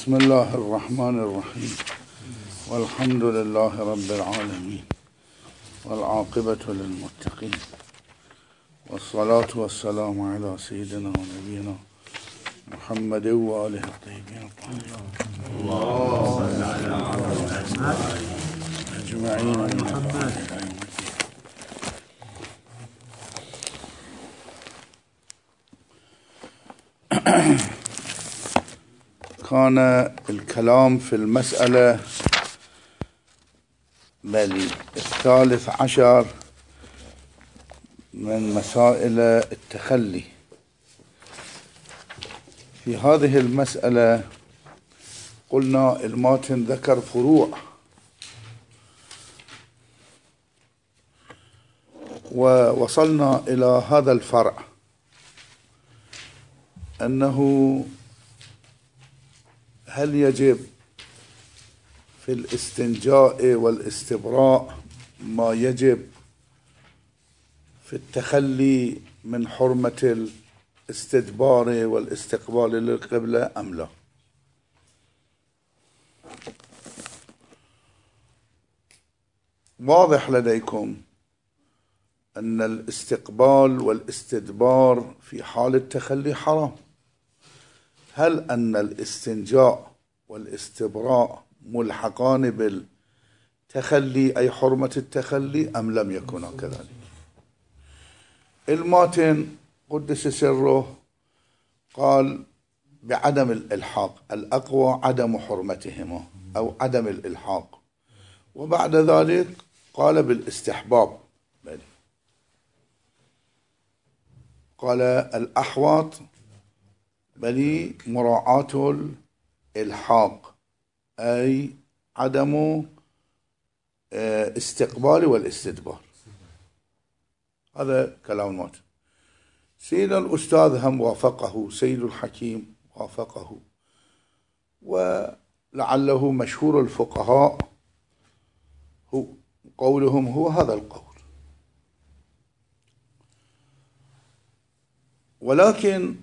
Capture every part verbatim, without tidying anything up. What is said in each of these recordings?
بسم الله الرحمن الرحيم والحمد لله رب العالمين والعاقبة للمتقين والصلاة والسلام على سيدنا ونبينا محمد وآله الطيبين الطاهرين اللهم صل على محمد أجمعين محمد. كان الكلام في المسألة بل الثالث عشر من مسائل التخلي. في هذه المسألة قلنا الماتن ذكر فروع، ووصلنا إلى هذا الفرع أنه هل يجب في الاستنجاء والاستبراء ما يجب في التخلي من حرمة الاستدبار والاستقبال للقبلة أم لا؟ واضح لديكم أن الاستقبال والاستدبار في حال التخلي حرام. هل أن الاستنجاء والاستبراء ملحقان بالتخلي أي حرمة التخلي أم لم يكونا كذلك؟ الماتن قدس سره قال بعدم الإلحاق، الأقوى عدم حرمتهما أو عدم الإلحاق، وبعد ذلك قال بالاستحباب، قال الأحوط بل مراعاة الإلحاق أي عدم استقبال والاستدبار. هذا كلام الماتن. سيد الأستاذ هم وافقه، سيد الحكيم وافقه، ولعله مشهور الفقهاء هو قولهم هو هذا القول. ولكن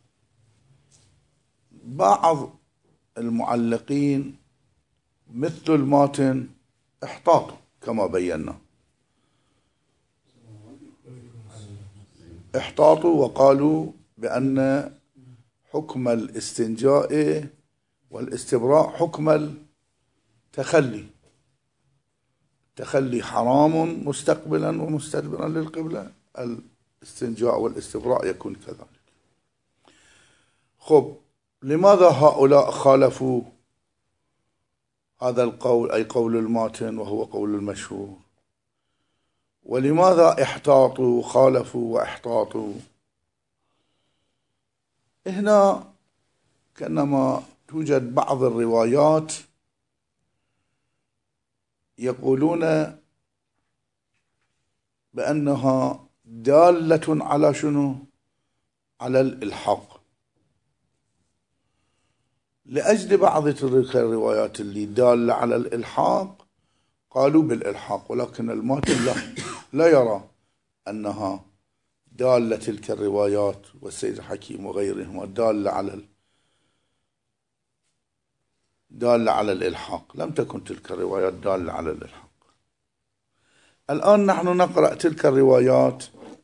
بعض المعلقين مثل الماتن احتاطوا كما بينا، احتاطوا وقالوا بأن حكم الاستنجاء والاستبراء حكم التخلي، التخلي حرام مستقبلا ومستدبرا للقبلة، الاستنجاء والاستبراء يكون كذلك. خب، لماذا هؤلاء خالفوا هذا القول أي قول الماتن وهو قول المشهور؟ ولماذا احتاطوا خالفوا واحتاطوا؟ هنا كأنما توجد بعض الروايات يقولون بأنها دالة على شنو؟ على الإلحاق. لأجل بعض تلك الروايات اللي دالة على الإلحاق قالوا بالإلحاق، ولكن الماتن لا, لا يرى أنها دالة تلك الروايات والسيد الحكيم وغيرهما دالة على دالة على الإلحاق. لم تكن تلك الروايات دالة على الإلحاق. الآن نحن نقرأ تلك الروايات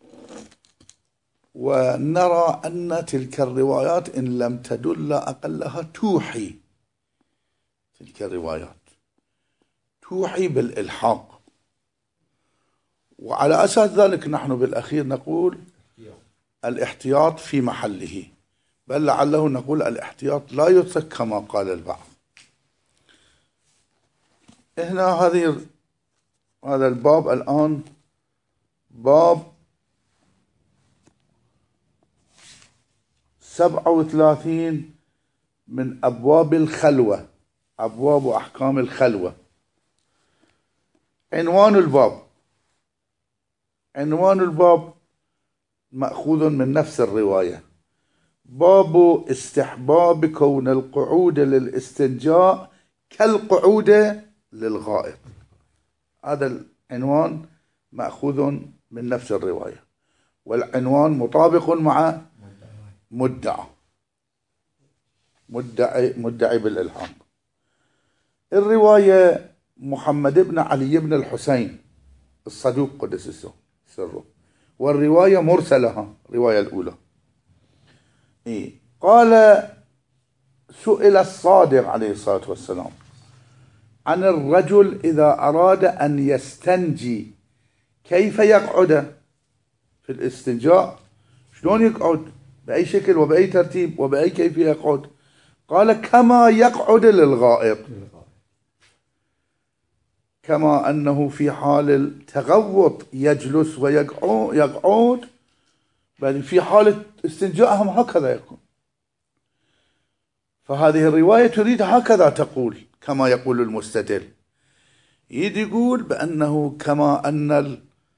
ونرى أن تلك الروايات إن لم تدل أقلها توحي، تلك الروايات توحي بالإلحاق، وعلى أساس ذلك نحن بالأخير نقول الاحتياط في محله، بل لعله نقول الاحتياط لا يترك كما قال البعض. هنا هذه هذا الباب الآن باب سبعة وثلاثين من أبواب الخلوة، أبواب وأحكام الخلوة. عنوان الباب عنوان الباب مأخوذ من نفس الرواية، باب استحباب كون القعود للاستنجاء كالقعود للغائط. هذا العنوان مأخوذ من نفس الرواية، والعنوان مطابق مع مدعى. مدعي مدعي بالإلحاق. الرواية محمد بن علي بن الحسين الصدوق قدس سره، والرواية مرسلة الرواية الأولى. إيه؟ قال سئل الصادق عليه الصلاة والسلام عن الرجل إذا أراد أن يستنجي كيف يقعد في الاستنجاء، شلون يقعد، بأي شكل وبأي ترتيب وبأي كيفية يقعد؟ قال كما يقعد للغائط، كما أنه في حال التغوط يجلس ويقعد، بل في حالة استنجاءهم هكذا يكون. فهذه الرواية تريد هكذا تقول كما يقول المستدل، يريد يقول بأنه كما أن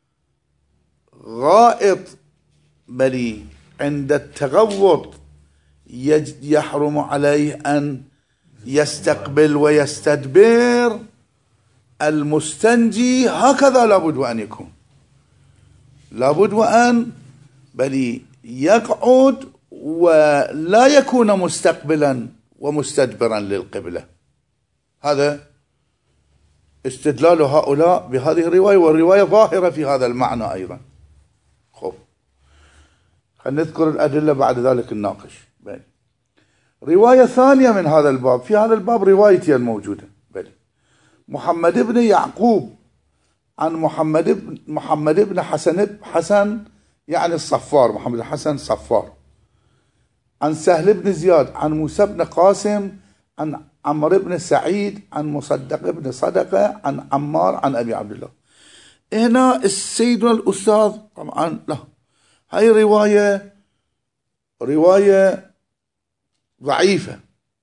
الغائط بل عند التغوط يحرم عليه أن يستقبل ويستدبر، المستنجي هكذا لابد وأن يكون، لابد وأن بل يقعد ولا يكون مستقبلا ومستدبرا للقبلة. هذا استدلال هؤلاء بهذه الرواية، والرواية ظاهرة في هذا المعنى أيضا. خب خلينا نذكر الأدلة بعد ذلك الناقش. بل رواية ثانية من هذا الباب، في هذا الباب روايتي الموجودة، بل محمد بن يعقوب عن محمد بن محمد بن حسن حسن يعني الصفار، محمد حسن الصفار، عن سهل بن زياد عن موسى بن قاسم عن عمرو بن سعيد عن مصدق بن صدقة عن عمار عن أبي عبد الله. هنا السيد الأستاذ طبعا لا، هاي رواية رواية ضعيفة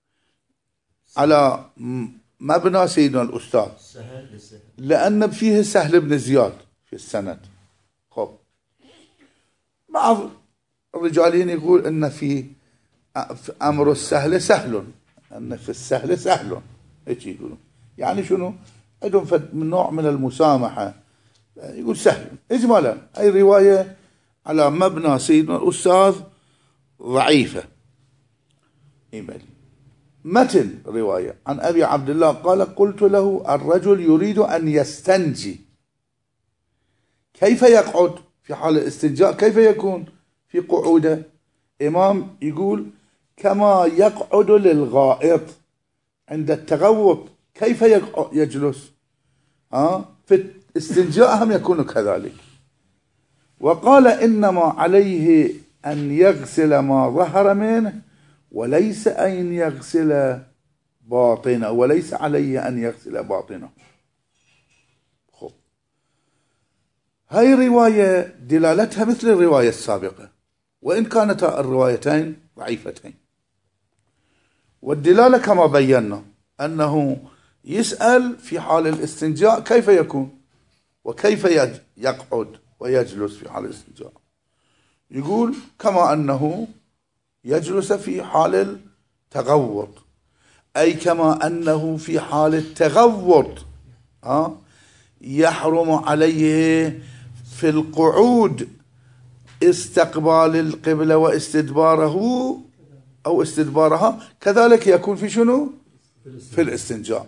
على مبنى سيدنا الأستاذ، لأن فيه سهل بن زياد في السند. خب بعض الرجالين يقول أن في أمر السهل سهل، أن في السهل سهل، هيك يقولون، يعني شنو عندهم من نوع من المسامحة، يقول سهل إجمالا. أي رواية على مبنى سيدنا الأستاذ ضعيفة. إيميل متن رواية عن أبي عبد الله قال قلت له الرجل يريد أن يستنجي كيف يقعد في حال الاستنجاء، كيف يكون في قعوده؟ إمام يقول كما يقعد للغائط عند التغوط كيف يجلس، ها في الاستنجاء هم يكون كذلك. وقال إنما عليه أن يغسل ما ظهر منه وليس أن يغسل باطنه، وليس عليه أن يغسل باطنه. خب هاي رواية دلالتها مثل الرواية السابقة، وإن كانت الروايتين ضعيفتين. والدلالة كما بينا أنه يسأل في حال الاستنجاء كيف يكون وكيف يقعد ويجلس في حال الاستنجاء، يقول كما أنه يجلس في حال التغوط، أي كما أنه في حال التغوط ها يحرم عليه في القعود استقبال القبلة واستدباره أو استدبارها، كذلك يكون في شنو؟ في الاستنجاء.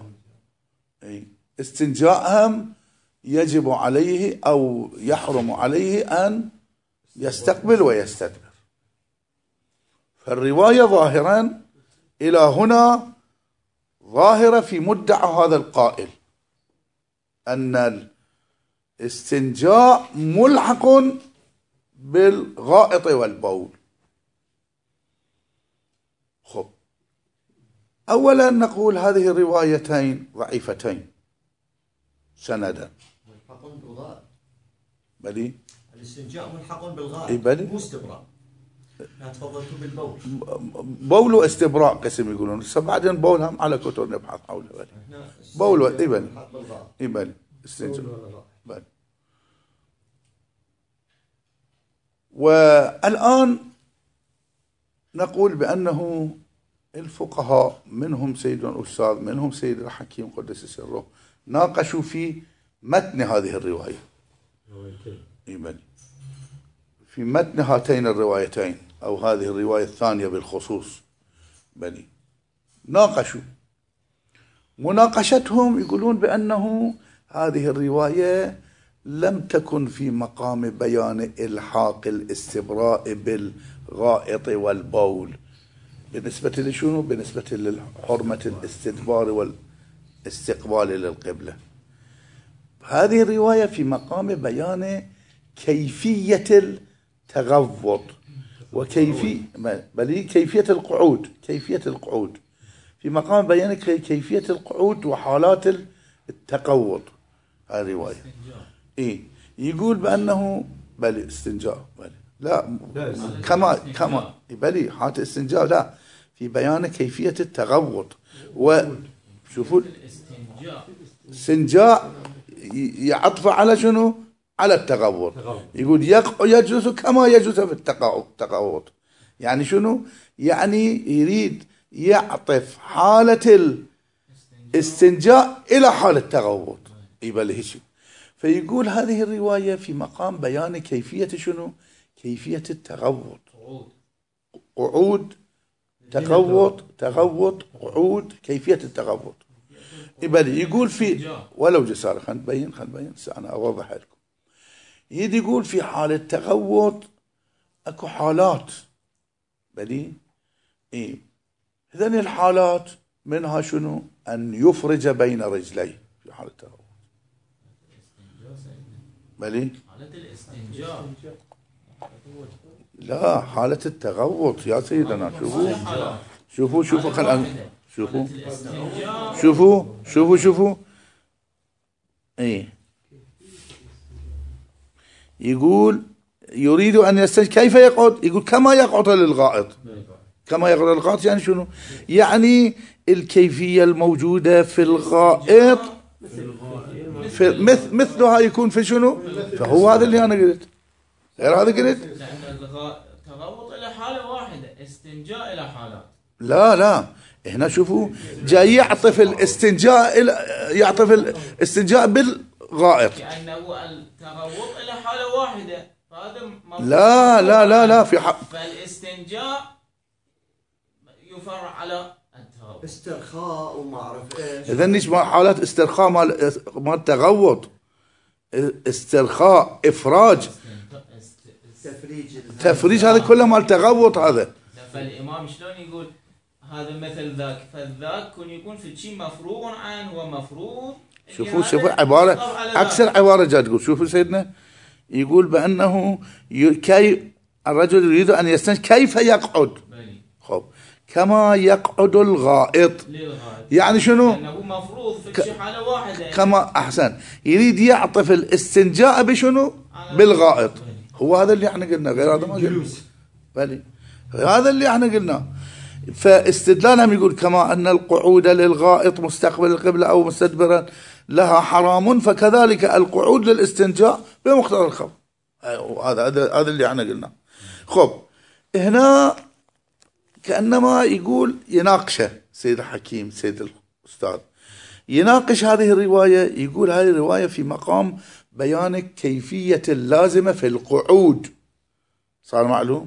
استنجاءهم يجب عليه أو يحرم عليه أن يستقبل ويستدبر. فالرواية ظاهرا إلى هنا ظاهرة في مدعى هذا القائل أن الاستنجاء ملحق بالغائط والبول. خب أولا نقول هذه الروايتين ضعيفتين سندا. ملحق بالغائط بلي الاستنجاء ملحق بالغائط إيه بلي مو استبراء. تفضلتوا بالبول، بول واستبراء قسم يقولون، بس بعدين بول هم على كتب نبحث حوله. بلي بول و... إيه بلي إيه بلي استنجاء بلي. والآن نقول بأنه الفقهاء منهم سيدنا الأستاذ منهم سيد الحكيم قدس سره ناقشوا في متن هذه الرواية، في متن هاتين الروايتين أو هذه الرواية الثانية بالخصوص. بني ناقشوا مناقشتهم يقولون بأنه هذه الرواية لم تكن في مقام بيان إلحاق الاستبراء بالغائط والبول بالنسبة لشنو؟ بالنسبة لحرمة الاستدبار والاستقبال للقبلة. هذه الرواية في مقام بيان كيفية التغوط وكيفية بل كيفية القعود كيفية القعود في مقام بيان كيفية القعود وحالات التقوط. هذه الرواية إيه يقول بأنه بل استنجاء بل لا كما كما بل حالة استنجاء لا في بيان كيفية التغوط. وشوفوا استنجاء يعطف على شنو؟ على التغوط. يقول يجوز كما يجوز في التغوط. يعني شنو؟ يعني يريد يعطف حالة الاستنجاء إلى حالة التغوط يبقى هيك. فيقول هذه الرواية في مقام بيان كيفية شنو؟ كيفية التغوط. قعود تغوط تغوط قعود كيفية التغوط يبقى يقول في ولو جسارة خلينا نبين خلينا نبين أنا أوضح لكم. يدي يقول في حالة تغوط اكو حالات بلي ايه هذين الحالات منها شنو؟ ان يفرج بين رجليه في حالة التغوط بلي حالة الاستنجاء لا حالة التغوط يا سيدنا. شوفوا شوفوا شوفوا خلنا شوفوا شوفوا شوفوا شوفوا ايه يقول يريد أن يستنجي كيف يقعد؟ يقول كما يقعد للغائط. كما يقعد للغائط يعني شنو؟ يعني الكيفية الموجودة في الغائط في مثل مثلها يكون في شنو؟ فهو هذا اللي أنا قلت غير هذا قلت لأن التغوط إلى حالة واحدة استنجاء إلى حالات. لا لا هنا شوفوا جاي يعطف الاستنجاء إلى يعطف الاستنجاء بالغائط كأنه التغوط إلى حالة واحدة. لا لا لا لا في حق فالاستنجاء يفرع على التغوط استرخاء وما اعرف ايش. اذا ليش ما حالات استرخاء مال مال تغوط استرخاء افراج تفريج تفريج هذا كله مال تغوط. هذا فالامام شلون يقول هذا مثل ذاك فالذاك كن يكون في شيء مفروغ عنه ومفروض. شوفوا شوفوا عباره عكس العباره جاي تقول. شوفوا سيدنا يقول بأنه كي الرجل يريد أن يستنجي كيف يقعد خب كما يقعد الغائط. يعني شنو؟ لأنه مفروض في ك... حالة واحدة. كما أحسن يريد يعطف الاستنجاء بشنو؟ بالغائط. هو هذا اللي احنا قلنا غير هذا ما قلنا بلي هذا اللي احنا قلنا. فاستدلالهم يقول كما أن القعود للغائط مستقبل القبلة أو مستدبرا لها حرام فكذلك القعود للاستنجاء بمقتضى الخبر. هذا هذا هذا اللي احنا قلنا. خب هنا كأنما يقول يناقشه سيد الحكيم سيد الأستاذ يناقش هذه الرواية. يقول هذه الرواية في مقام بيان كيفية اللازمة في القعود. صار معلوم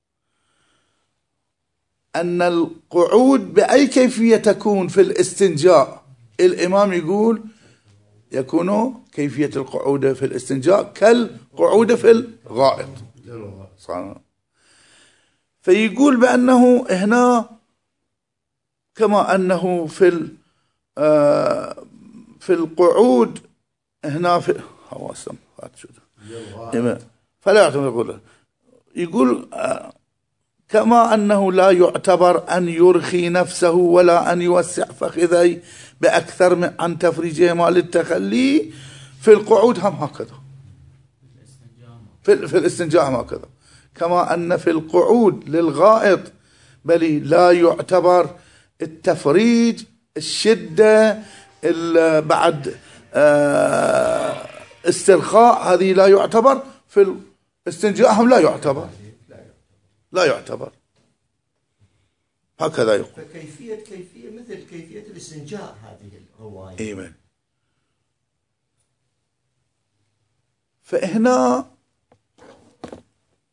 أن القعود بأي كيفية تكون في الاستنجاء. الإمام يقول يكون كيفية القعود في الاستنجاء كالقعود في الغائط. فيقول بأنه هنا كما أنه في في القعود هنا في حواسم فلا يعتبر يقول كما أنه لا يعتبر أن يرخي نفسه ولا أن يوسع فخذيه بأكثر من عن تفريجهما للتخلي في القعود هم هكذا في, في الاستنجاء هكذا. كما أن في القعود للغائط بل لا يعتبر التفريج الشدة بعد استرخاء هذه لا يعتبر في الاستنجاء هم لا يعتبر لا يعتبر هكذا يقول. فكيفية كيفية مثل كيفية الاستنجاء هذه الرواية. إيمان. فهنا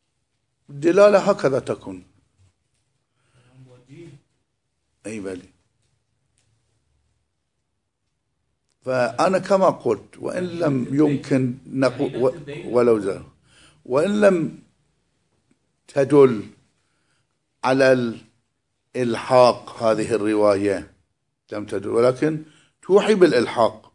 الدلالة هكذا تكون. أي بلي فأنا كما قلت وإن لم يمكن نقول ولو زال وإن لم تدل على الإلحاق هذه الرواية لم تدل ولكن توحي بالإلحاق.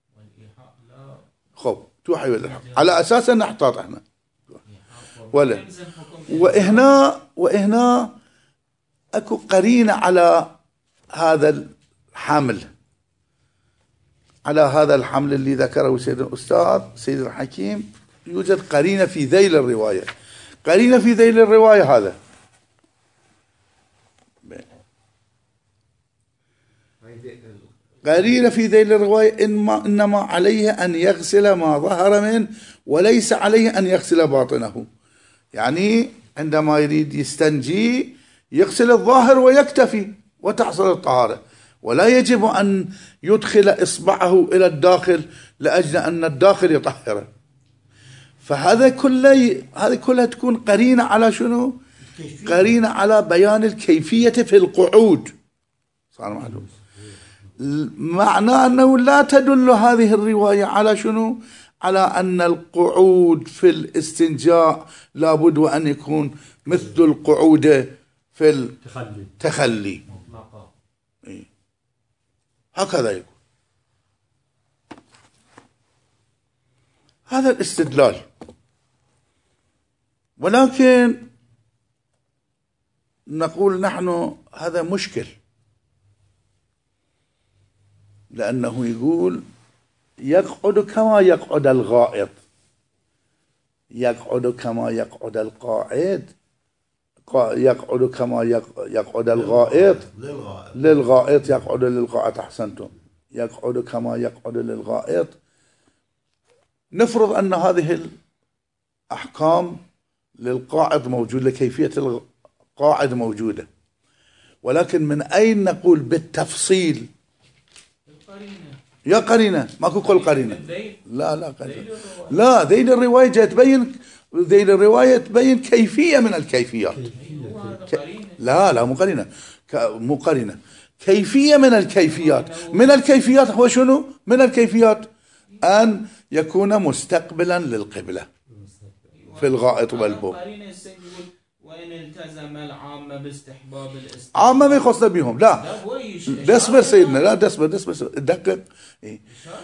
خب توحي بالإلحاق على أساس نحتاط احنا ولا وهنا وهنا اكو قرينة على هذا الحمل على هذا الحمل اللي ذكره سيد الأستاذ سيد الحكيم. يوجد قرينة في ذيل الرواية. قرينة في ذيل الرواية هذا قرينة في ذيل الرواية إنما, إنما عليه أن يغسل ما ظهر منه وليس عليه أن يغسل باطنه. يعني عندما يريد يستنجي يغسل الظاهر ويكتفي وتحصل الطهارة، ولا يجب أن يدخل إصبعه إلى الداخل لأجل أن الداخل يطهره. فهذا كله هذه كلها تكون قرينة على شنو؟ قرينة على بيان الكيفية في القعود. صار معلوم معناه أنه لا تدل هذه الرواية على شنو؟ على أن القعود في الاستنجاء لابد وأن يكون مثل القعود في التخلي. إيه؟ هكذا يقول. هذا الاستدلال، ولكن نقول نحن هذا مشكل، لأنه يقول يقعد كما يقعد الغائط، يقعد كما يقعد القاعد، يقعد كما يقعد الغائط للغائط، يقعد للغائط. أحسنتم، يقعد كما يقعد للغائط. نفرض أن هذه الأحكام للقاعد موجودة، لكيفية القاعد موجودة، ولكن من أين نقول بالتفصيل؟ يا قرينة، ماكو قول قرينة. لا لا قرينة. لا ذيل الرواية جاء تبين، ذيل الرواية تبين كيفية من الكيفيات. ك... لا لا مو قرينة، ك... مو قرينة، كيفية من الكيفيات. من الكيفيات هو شنو؟ من الكيفيات أن يكون مستقبلا للقبلة في الغائط والبول. وإن التزم العامة باستحباب الاستحباب، عامة ما يخصنا بهم. لا دسبر سيدنا، لا دسبر دسبر دقق. إيه.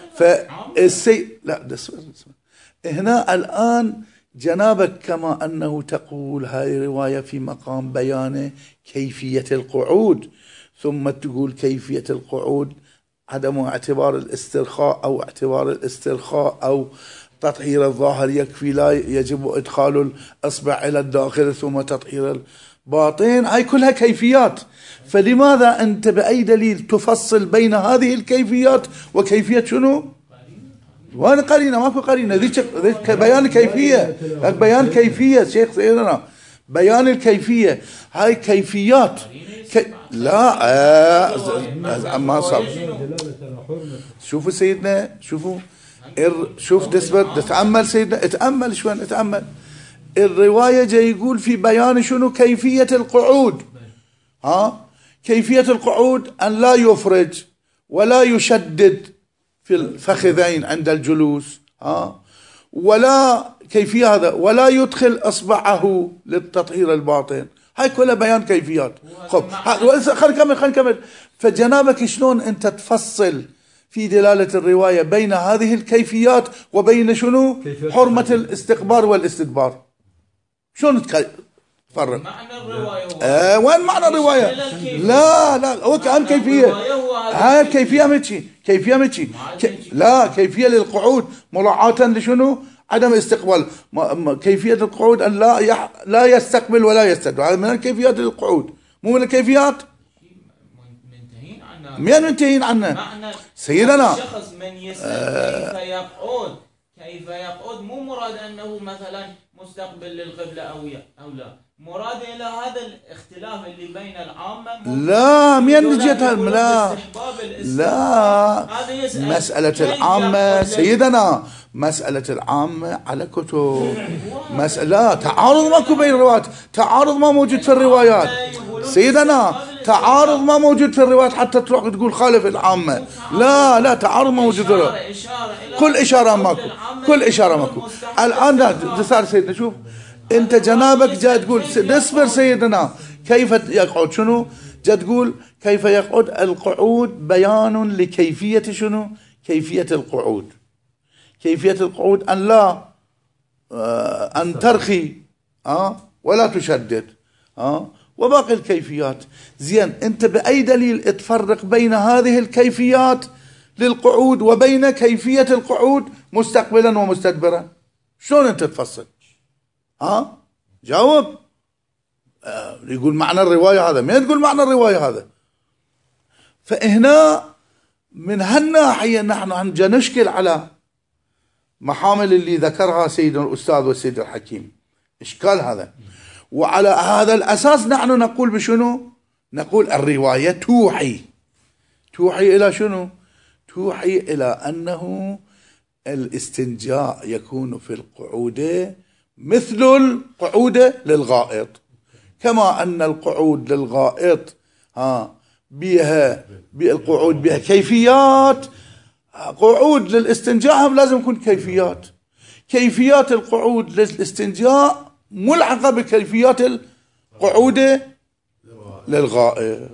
فالسي لا دسبر هنا الآن جنابك كما أنه تقول هاي رواية في مقام بيان كيفية القعود، ثم تقول كيفية القعود عدم اعتبار الاسترخاء أو اعتبار الاسترخاء أو تطهير الظاهر يكفي، لا يجب إدخال الأصبع إلى الداخل ثم تطهير الباطن. هاي كلها كيفيات. فلماذا أنت بأي دليل تفصل بين هذه الكيفيات وكيفية شنو؟ وانا قرينة، ماكو قرينة. ذيك بيان كيفية، بيان كيفية شيخ سيدنا، بيان الكيفية. هاي كيفيات كي... لا آه ما صار. شوفوا سيدنا، شوفوا شوف دسبر، تتأمل سيدنا، اتأمل شوين، اتأمل الرواية جاي يقول في بيان شنو؟ كيفية القعود. ها كيفية القعود أن لا يفرج ولا يشدد في الفخذين عند الجلوس، ها ولا كيفية هذا، ولا يدخل أصبعه للتطهير الباطن. هاي كلها بيان كيفيات. خب خلينا نكمل خلينا نكمل. فجنابك شلون أنت تفصل في دلالة الرواية بين هذه الكيفيات وبين شنو؟ حرمة الاستقبال والاستدبار. شلون تفرق؟ معنى الرواية هو آه وين معنى الرواية؟ لا لا هو كأهم كيفية. هاي كيفية متشي، كيفية متشي ك... لا كيفية للقعود مراعاة لشنو؟ عدم استقبال. كيفية القعود أن لا يح... لا يستقبل ولا يستدبر. هذا من الكيفيات للقعود، مو من الكيفيات مين منتهين عنه سيدنا. الشخص من يسأل آه كيف يقعد، كيف يقعد مو مراد أنه مثلا مستقبل للقبلة أو أو لا، مراد إلى هذا الاختلاف اللي بين العامة. لا مين نجيتها؟ لا لا مسألة العامة سيدنا، مسألة العامة على كتب مسألة. تعارض ماكو بين الروايات، تعارض ما موجود في الروايات. سيدنا تعارض ما موجود في الروايات حتى تروح تقول خالف العامة. لا لا تعارض ما موجود. كل إشارة ماكو، كل إشارة ماكو. الآن دسار سيدنا شوف أنت جنابك جاي تقول نصبر سيدنا كيف يقعد شنو؟ جاي تقول كيف يقعد. القعود بيان لكيفية شنو؟ كيفية القعود. كيفية القعود أن لا آه أن ترخي آه ولا تشدد آه وباقي الكيفيات. زين أنت بأي دليل تفرق بين هذه الكيفيات للقعود وبين كيفية القعود مستقبلا ومستدبرا؟ شلون أنت تفصل؟ ها آه؟ جاوب. آه يقول معنى الرواية هذا، ما تقول معنى الرواية هذا. فهنا من هالناحية نحن هنجا نشكل على محامل اللي ذكرها سيد الأستاذ والسيد الحكيم، إشكال هذا. وعلى هذا الأساس نحن نقول بشنو؟ نقول الرواية توحي توحي إلى شنو؟ توحي إلى أنه الاستنجاء يكون في القعود مثل القعود للغائط، كما أن القعود للغائط ها بها بالقعود بها كيفيات، قعود للاستنجاء لازم يكون كيفيات. كيفيات القعود للاستنجاء ملحقة بكيفيات القعود للغائط.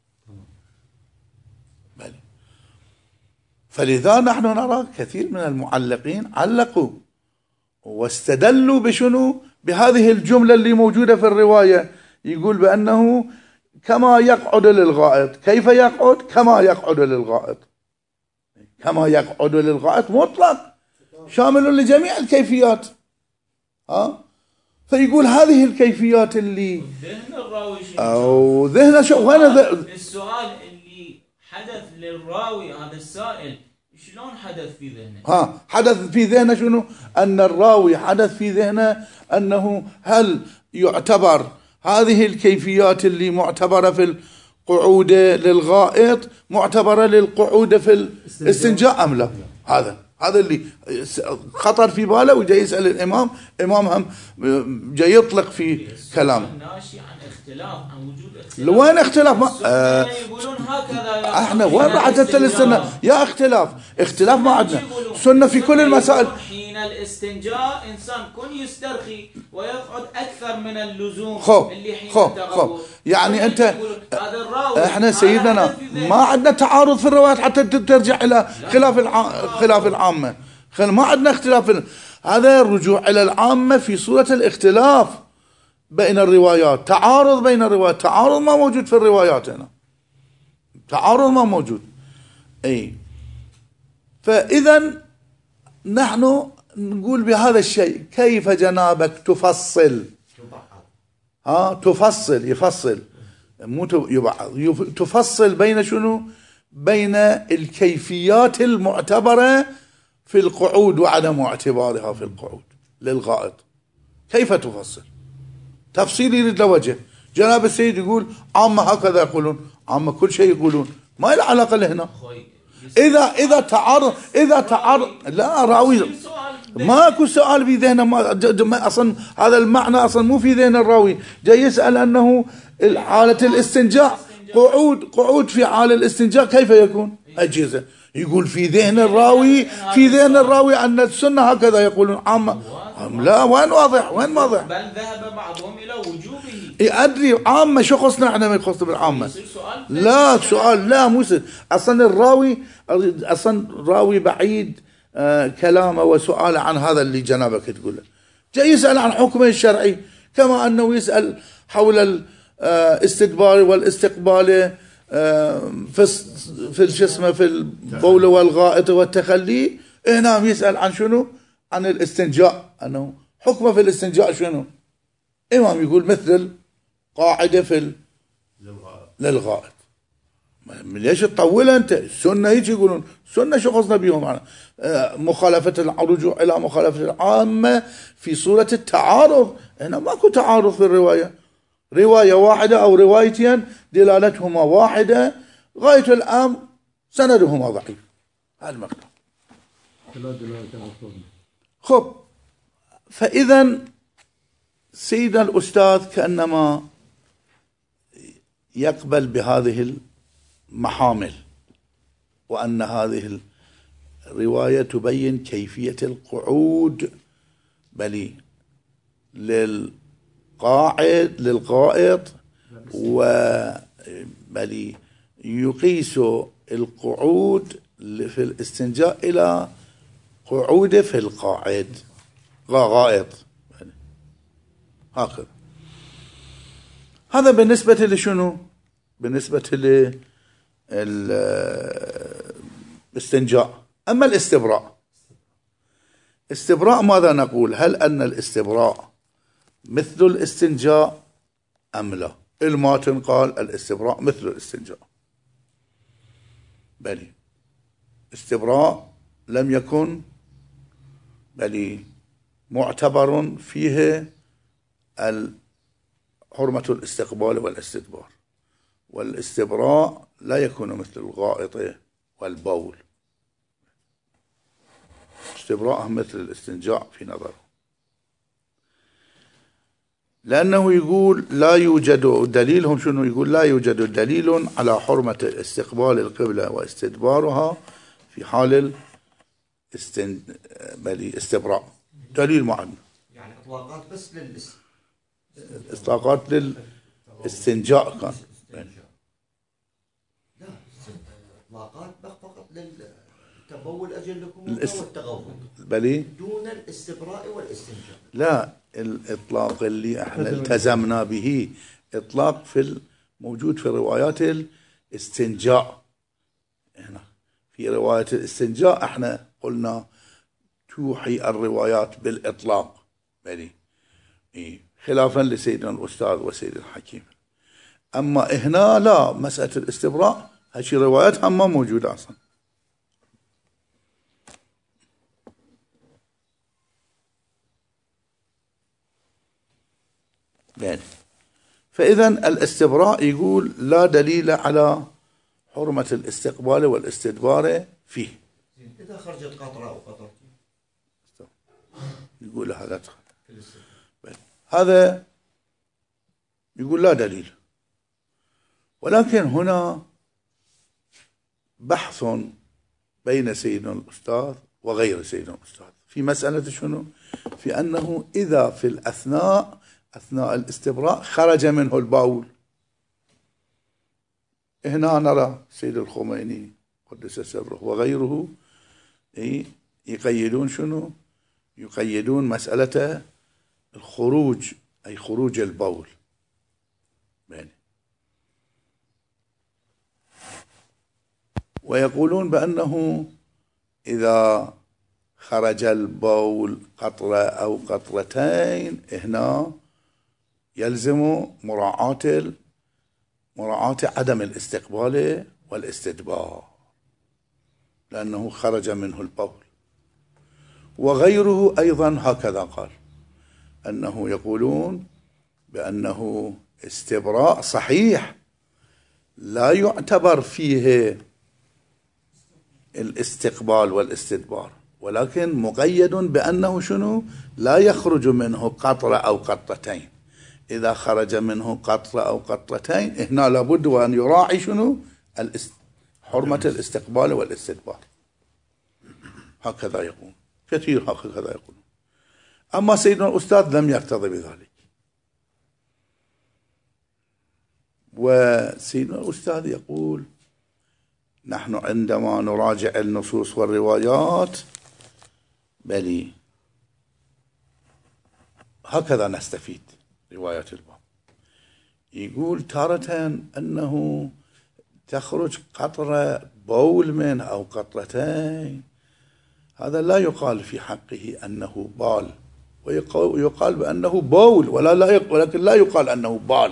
فلذا نحن نرى كثير من المعلقين علقوا واستدلوا بشنو؟ بهذه الجملة اللي موجودة في الرواية، يقول بأنه كما يقعد للغائط. كيف يقعد؟ كما يقعد للغائط. كما يقعد للغائط مطلق شامل لجميع الكيفيات. ها فيقول هذه الكيفيات اللي ذهن الراوي او ذهن شو وين السؤال اللي حدث للراوي هذا السائل شلون حدث في ذهنه؟ ها حدث في ذهنه شنو؟ أن الراوي حدث في ذهنه أنه هل يعتبر هذه الكيفيات اللي معتبرة في القعود للغائط معتبرة للقعود في الاستنجاء أم لا؟ هذا هذا اللي خطر في باله وجاي يسأل الإمام. إمام هم جاي يطلق في كلام ناشي عن اختلاف، عن وجود اختلاف. وين اختلاف؟ ما آه يقولون هكذا احنا وين بعد السنة يا اختلاف؟ اختلاف ما عندنا سنة في كل المسائل. حين الاستنجاء إنسان كن يسترخي ويقعد أكثر من اللزوم خب اللي حين خب خب يعني أنت هذا الراوي احنا سيدنا ما عندنا تعارض في الروايات حتى ترجع إلى خلاف الع... خلاف العامة. ما عندنا اختلاف. هذا الرجوع إلى العامة في صورة الاختلاف بين الروايات. تعارض بين الروايات، تعارض ما موجود في الروايات هنا، تعارض ما موجود. اي فإذا نحن نقول بهذا الشيء كيف جنابك تفصل ها تفصل يفصل مو يبعض تفصل بين شنو؟ بين الكيفيات المعتبرة في القعود وعدم اعتبارها في القعود للغائط. كيف تفصل؟ تفصيل يريد له وجه. جناب السيد يقول عامة هكذا يقولون، عامة كل شيء يقولون، ما له علاقة لهنا. إذا إذا تعارض إذا تعارض لا راوي ماكو سؤال في ذهنه. ما أصلا هذا المعنى أصلا مو في ذهن الراوي. جاي يسأل أنه حالة الاستنجاء قعود قعود في حال الاستنجاء كيف يكون؟ أجهزة. يقول في ذهن الراوي في ذهن الراوي أن السنة هكذا يقولون عامة. لا وين واضح؟ وين واضح؟ بل ذهب بعضهم إلى وجوبه. أدري عامة شو خصنا احنا ما يخص بالعامة؟ لا سؤال لا مو أصلا الراوي أصلا راوي بعيد آه كلامه وسؤاله عن هذا اللي جنابك تقوله. جاي يسأل عن حكمه الشرعي كما أنه يسأل حول الاستدبار والاستقبال آه في في شو اسمه في البول والغائط والتخلي. هنا يسأل عن شنو؟ عن الاستنجاء، أنه حكمه في الاستنجاء شنو؟ إمام يقول مثل قاعدة في للغائط. ليش تطول أنت؟ السنة هيك يقولون السنة شو قصدنا بيهم معنا؟ مخالفة الرجوع إلى مخالفة العامة في صورة التعارض. هنا ماكو تعارض في الرواية، رواية واحدة أو روايتين دلالتهما واحدة، غاية الأمر سندهما ضعيف. هذا المقدار. خب فإذا سيد الأستاذ كأنما يقبل بهذه المحامل، وأن هذه الرواية تبين كيفية القعود بل للقاعد للغائط، وبل يقيس القعود في الاستنجاء إلى قعود في القاعد غائط هكذا. هذا بالنسبة لشنو؟ بالنسبة للاستنجاء. أما الاستبراء، استبراء ماذا نقول؟ هل أن الاستبراء مثل الاستنجاء أم لا؟ الماتن قال الاستبراء مثل الاستنجاء، بل استبراء لم يكن بل معتبر فيه حرمة الاستقبال والاستدبار، والاستبراء لا يكون مثل الغائط والبول، استبراء مثل الاستنجاء في نظره، لأنه يقول لا يوجد دليلهم شنو؟ يقول لا يوجد دليل على حرمة استقبال القبلة واستدبارها في حال الاستن... استبراء، دليل ما عندنا، يعني اطلاقات بس للاس اطلاقات للاستنجاء كان، لا اطلاقات فقط للتبول اجلكم والتغوط بلي دون الاستبراء والاستنجاء. لا، الاطلاق اللي احنا التزمنا به اطلاق في موجود في روايات الاستنجاء. هنا في رواية الاستنجاء احنا قلنا توحي الروايات بالاطلاق بلي إيه، خلافا لسيدنا الأستاذ وسيدنا الحكيم. أما هنا لا، مسألة الاستبراء هذه روايات هم ما موجودة أصلا. يعني فإذا الاستبراء يقول لا دليل على حرمة الاستقبال والاستدبار فيه. إذا خرجت قطرة أو قطرتين يقول هذا دخل. هذا يقول لا دليل، ولكن هنا بحث بين سيدنا الأستاذ وغير سيدنا الأستاذ في مسألة شنو؟ في أنه إذا في الأثناء أثناء الاستبراء خرج منه البول. هنا نرى سيد الخميني قدس سره وغيره يقيدون شنو؟ يقيدون مسألة الخروج، أي خروج البول يعني، ويقولون بأنه إذا خرج البول قطرة أو قطرتين هنا يلزم مراعاة مراعاة عدم الاستقبال والاستدبار لأنه خرج منه البول. وغيره أيضا هكذا قال، أنه يقولون بأنه استبراء صحيح لا يعتبر فيه الاستقبال والاستدبار، ولكن مقيد بأنه شنو؟ لا يخرج منه قطرة أو قطرتين. إذا خرج منه قطرة أو قطرتين هنا لابد وأن يراعي شنو؟ حرمة الاستقبال والاستدبار. هكذا يقول كثير، هكذا يقول. أما سيدنا الأستاذ لم يقتضي بذلك، وسيدنا الأستاذ يقول نحن عندما نراجع النصوص والروايات بلي هكذا نستفيد روايات الباب. يقول تارة أنه تخرج قطرة بول من أو قطرتين، هذا لا يقال في حقه أنه بال، ويقال بأنه بول ولا لا، ولكن لا يقال أنه بال.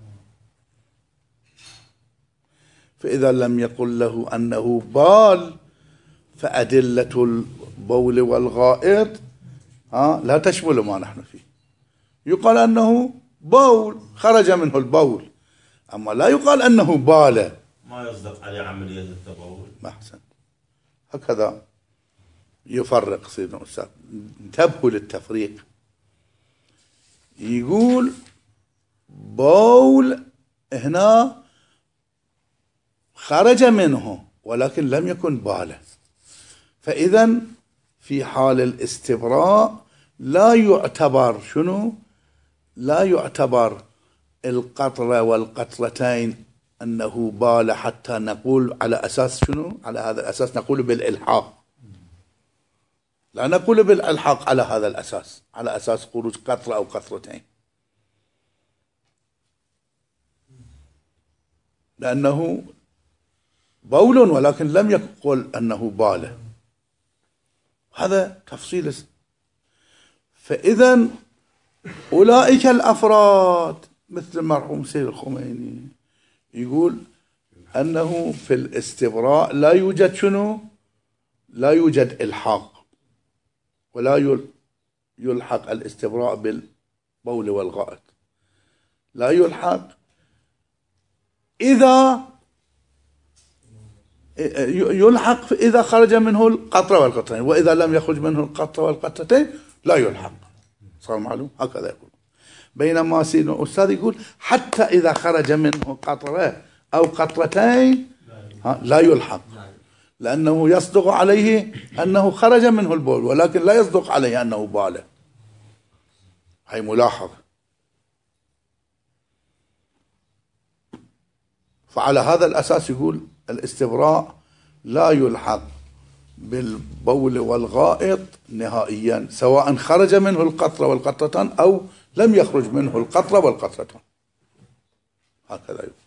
فإذا لم يقل له أنه بال فأدلة البول والغائط ها لا تشمل ما نحن فيه. يقال أنه بول، خرج منه البول، أما لا يقال أنه بال، ما يصدق عليه عملية التبول. ما أحسن. هكذا يفرق سيدنا الأستاذ، انتبهوا للتفريق. يقول بول هنا خرج منه ولكن لم يكن باله، فإذا في حال الاستبراء لا يعتبر شنو؟ لا يعتبر القطرة والقطرتين أنه بال، حتى نقول على أساس شنو؟ على هذا الأساس نقول بالإلحاق، لا نقول بالإلحاق على هذا الأساس، على أساس خروج قطرة أو قطرتين، لأنه بول ولكن لم يقل أنه بال. هذا تفصيل. فإذا أولئك الأفراد مثل المرحوم سيد الخميني يقول أنه في الاستبراء لا يوجد شنو؟ لا يوجد إلحاق، ولا يلحق الاستبراء بالبول والغائط، لا يلحق إذا يلحق إذا خرج منه القطرة والقطرتين، وإذا لم يخرج منه القطرة والقطرتين لا يلحق. صار معلوم؟ هكذا يقول. بينما سيدنا الأستاذ يقول حتى إذا خرج منه قطرة أو قطرتين لا يلحق، لأنه يصدق عليه أنه خرج منه البول ولكن لا يصدق عليه أنه بال. هي ملاحظة. فعلى هذا الأساس يقول الاستبراء لا يلحق بالبول والغائط نهائيا، سواء خرج منه القطرة والقطرتان أو لم يخرج منه القطرة والقطرتان. هكذا يقول.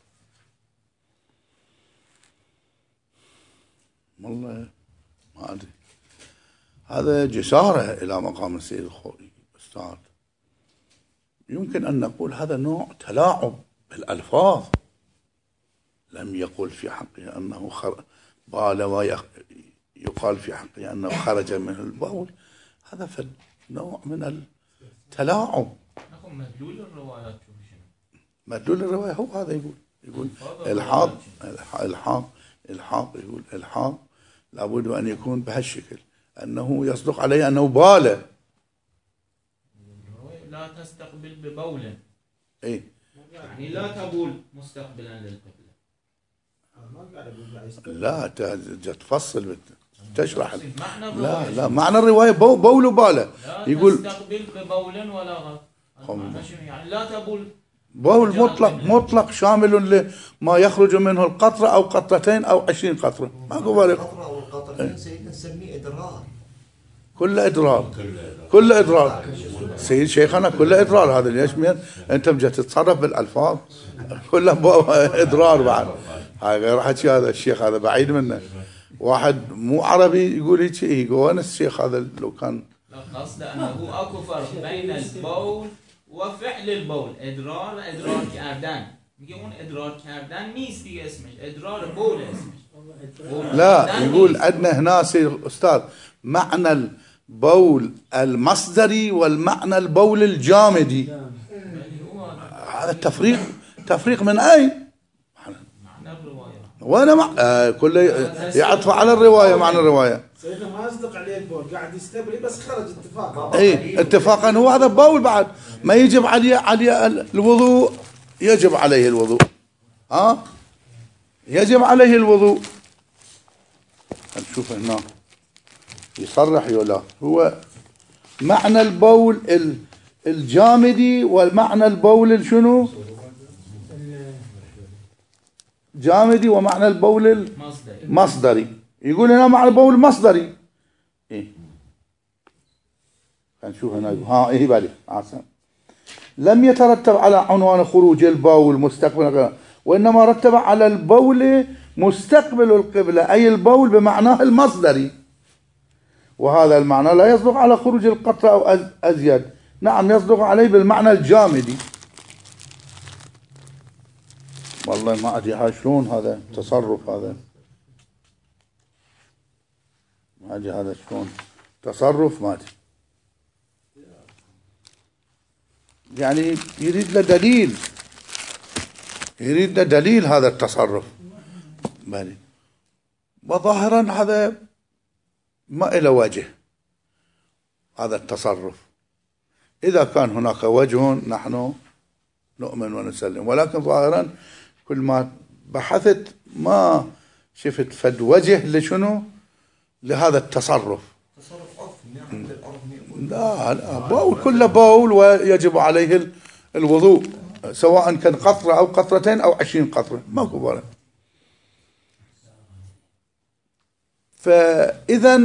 والله ما أدري، هذا جسارة إلى مقام السيد الخوئي أستاذ. يمكن أن نقول هذا نوع تلاعب بالألفاظ. لم يقل في حقه أنه خر... بال ويقال في حقه أنه خرج منه البول. هذا في نوع من التلاعب. مدلول الروايات شنو؟ مدلول الرواية هو هذا يقول يقول الحاق الحاق الحاق يقول الحاق لابد أن يكون بهالشكل، أنه يصدق عليه أنه بال. لا تستقبل ببول. إيه؟ يعني لا تبول مستقبلا للقبلة. لا تفصل تشرح. لا لا معنى الرواية بول وبالة. يقول لا تستقبل ببول ولا غط. يعني لا تبول. بول مطلق مطلق شامل لما يخرج منه القطرة أو قطرتين أو عشرين قطرة. ماكو فرق. القطرة أو القطرتين سيدنا نسميه إدرار. كل إدرار كل إدرار سيد شيخنا كل إدرار. هذا ليش مين أنت مجد تتصرف بالألفاظ كله إدرار بعد. هاي غير حكي هذا الشيخ، هذا بعيد منه. واحد مو عربي يقول هيك يقول الشيخ هذا لو كان لا قصد أنه أكو فرق بين البول وفعل البول. إدرار ادرار کردن، میگه اون ادرار کردن نیست دیگه اسمش، ادرار بول اسمش. لا يقول عندنا هنا سيد أستاذ معنى البول المصدري والمعنى البول الجامدي. هذا التفريق تفريق من أين؟ وانا مع... آه كله يعطف على الروايه معنى الروايه. سيدنا ما يصدق عليه البول، قاعد يستبري بس خرج اتفاقا. اي اتفاقا هو هذا بول بعد ما يجب عليه عليه الوضوء، يجب عليه الوضوء. ها يجب عليه الوضوء. نشوف هنا يصرح ولا هو معنى البول الجامدي والمعنى البول شنو؟ جامدي ومعنى البول المصدري. يقول هنا معنى البول المصدري. ايه نشوف هنا ها ايه بالي عسى. لم يترتب على عنوان خروج البول مستقبل، وانما رتب على البول مستقبل القبلة، اي البول بمعناه المصدري، وهذا المعنى لا يصدق على خروج القطرة او ازيد. نعم يصدق عليه بالمعنى الجامدي. والله ما أدري هاي شلون هذا تصرف، هذا ما أدري هذا شلون تصرف، ما أدري. يعني يريد له دليل، يريد له دليل هذا التصرف. بالي وظاهرا هذا ما إلى وجه هذا التصرف. إذا كان هناك وجه نحن نؤمن ونسلم، ولكن ظاهرا كل ما بحثت ما شفت فد وجه لشنو لهذا التصرف. تصرف عرفي من العرف. لا لا بول كله بول ويجب عليه الوضوء سواء كان قطرة أو قطرتين أو عشرين قطرة ماكو بال. فإذا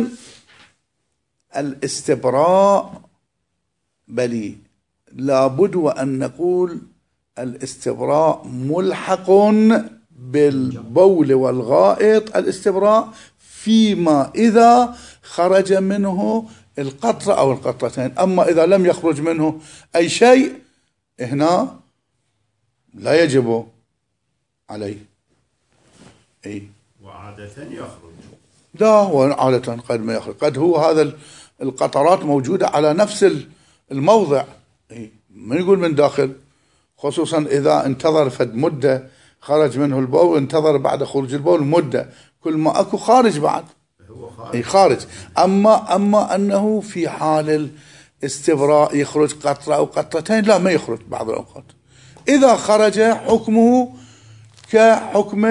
الاستبراء بلي لابد وأن نقول الاستبراء ملحق بالبول والغائط، الاستبراء فيما إذا خرج منه القطرة أو القطرتين. أما إذا لم يخرج منه أي شيء هنا لا يجب عليه. أي وعادة يخرج. لا وعادة قد ما يخرج، قد هو هذا القطرات موجودة على نفس الموضع. أي ما يقول من داخل، خصوصا إذا انتظر فد مدة خرج منه البول، انتظر بعد خروج البول مدة، كل ما أكو خارج بعد أي خارج. أما أما أنه في حال الاستبراء يخرج قطرة أو قطرتين لا ما يخرج بعض الأوقات. إذا خرج حكمه كحكم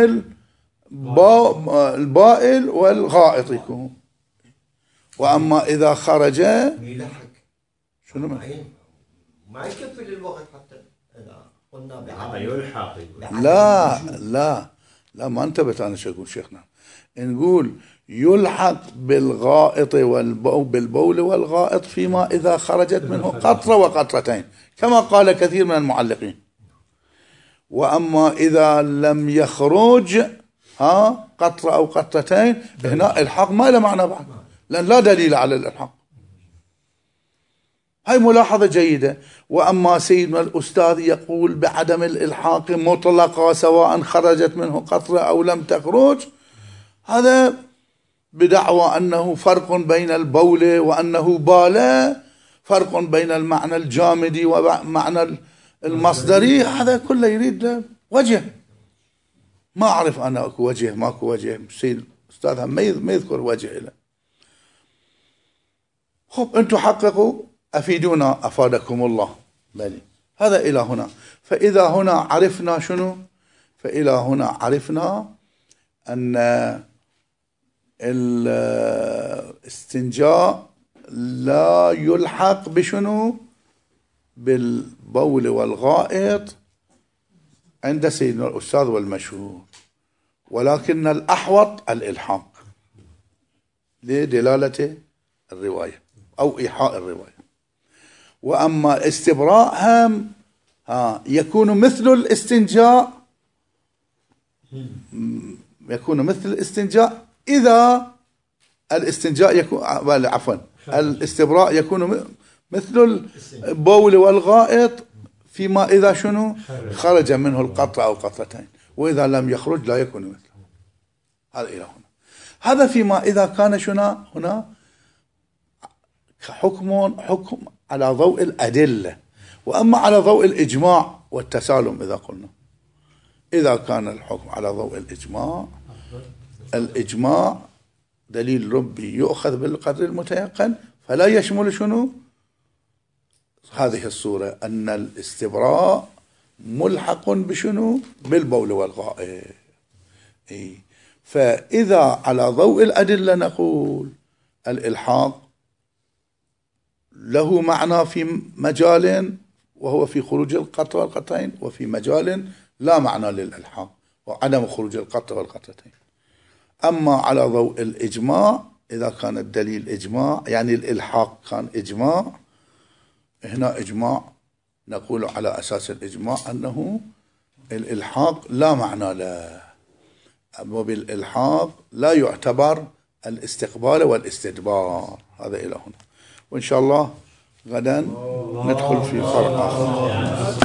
البائل والغائط يكون. وأما إذا خرج يلحق شنو ما يكفي للوقت حتى إذا قلنا هذا يلحق. لا لا لا ما انتبهت أنا شو أقول شيخنا. نقول يلحق بالغائط بالبول والغائط فيما إذا خرجت منه قطرة وقطرتين كما قال كثير من المعلقين. وأما إذا لم يخرج ها قطرة أو قطرتين هنا الحق ما له معنى بعد، لأن لا دليل على الإلحاق. هاي ملاحظة جيدة. وأما سيدنا الأستاذ يقول بعدم الإلحاق مطلقة سواء خرجت منه قطرة أو لم تخرج، هذا بدعوى أنه فرق بين البول وأنه بال، فرق بين المعنى الجامدي ومعنى المصدري. هذا كله يريد له وجه. ما أعرف أنا أكو وجه ماكو وجه. سيد أستاذ ما يذكر وجه له. خب أنتم حققوا أفيدونا أفادكم الله. بلي هذا إلى هنا. فإذا هنا عرفنا شنو؟ فإلى هنا عرفنا أن الاستنجاء لا يلحق بشنو؟ بالبول والغائط عند سيدنا الأستاذ والمشهور، ولكن الأحوط الإلحاق لدلالة الرواية أو إيحاء الرواية. وأما الاستبراء هم ها يكون مثل الاستنجاء، يكون مثل الاستنجاء إذا الاستنجاء يكون عفوا الاستبراء يكون مثل البول والغائط فيما إذا شنو خرج منه القطرة أو قطرتين، وإذا لم يخرج لا يكون مثله. هذا إلى هنا. هذا فيما إذا كان شنو هنا حكم حكم على ضوء الأدلة. وأما على ضوء الإجماع والتسالم إذا قلنا، إذا كان الحكم على ضوء الإجماع، الإجماع دليل ربي يؤخذ بالقدر المتيقن، فلا يشمل شنو هذه الصورة أن الاستبراء ملحق بشنو بالبول والغائط. إيه؟ فإذا على ضوء الأدلة نقول الإلحاق له معنى في مجال وهو في خروج القطرة والقطرتين، وفي مجال لا معنى للإلحاق وعدم خروج القطرة والقطرتين. أما على ضوء الإجماع إذا كان الدليل إجماع يعني الإلحاق كان إجماع، هنا إجماع نقول على أساس الإجماع أنه الإلحاق لا معنى له، وبالإلحاق لا يعتبر الاستقبال والاستدبار. هذا إلى هنا، وإن شاء الله غدا ندخل في فرق آخر.